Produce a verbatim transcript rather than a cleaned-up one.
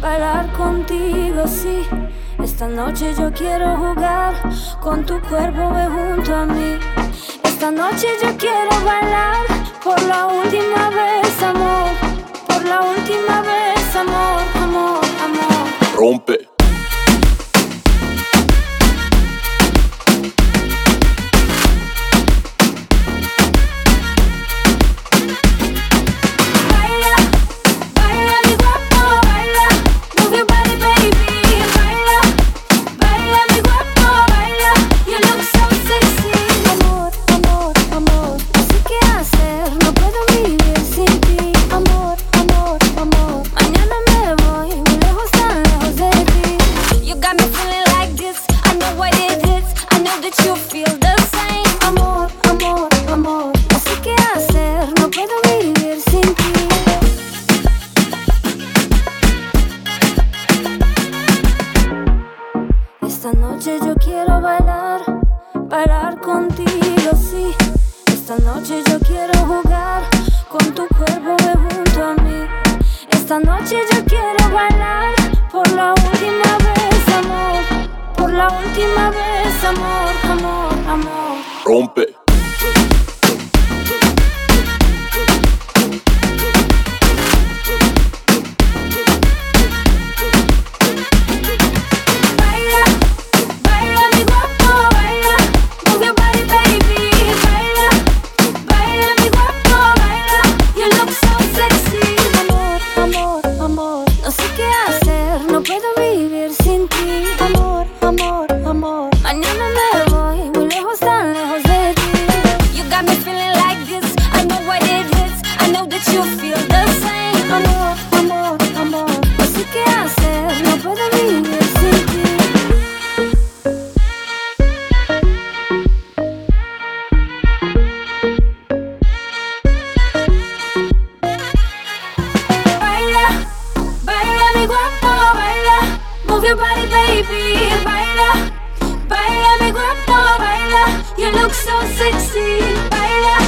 bailar contigo, sí. Esta noche yo quiero jugar con tu cuerpo, ve junto a mí. Esta noche yo quiero bailar por la última vez, amor. Por la última vez, amor, amor, amor. Rompe. Esta noche yo quiero bailar, bailar contigo, sí. Esta noche yo quiero jugar con tu cuerpo, ve junto a mí. Esta noche yo quiero bailar por la última vez, amor. Por la última vez, amor, amor, amor. Rompe. No puedo vivir sin ti, amor, amor, amor. Mañana me voy muy lejos, tan lejos de ti. You got me feeling like this, I know what it is, I know that you feel the same. Amor, amor, amor, no sé qué hacer, no puedo vivir sin ti. Baila, baila mi cuerpo, baila. Move your body, baby, baila, baila mi cuerpo, baila. You look so sexy, baila.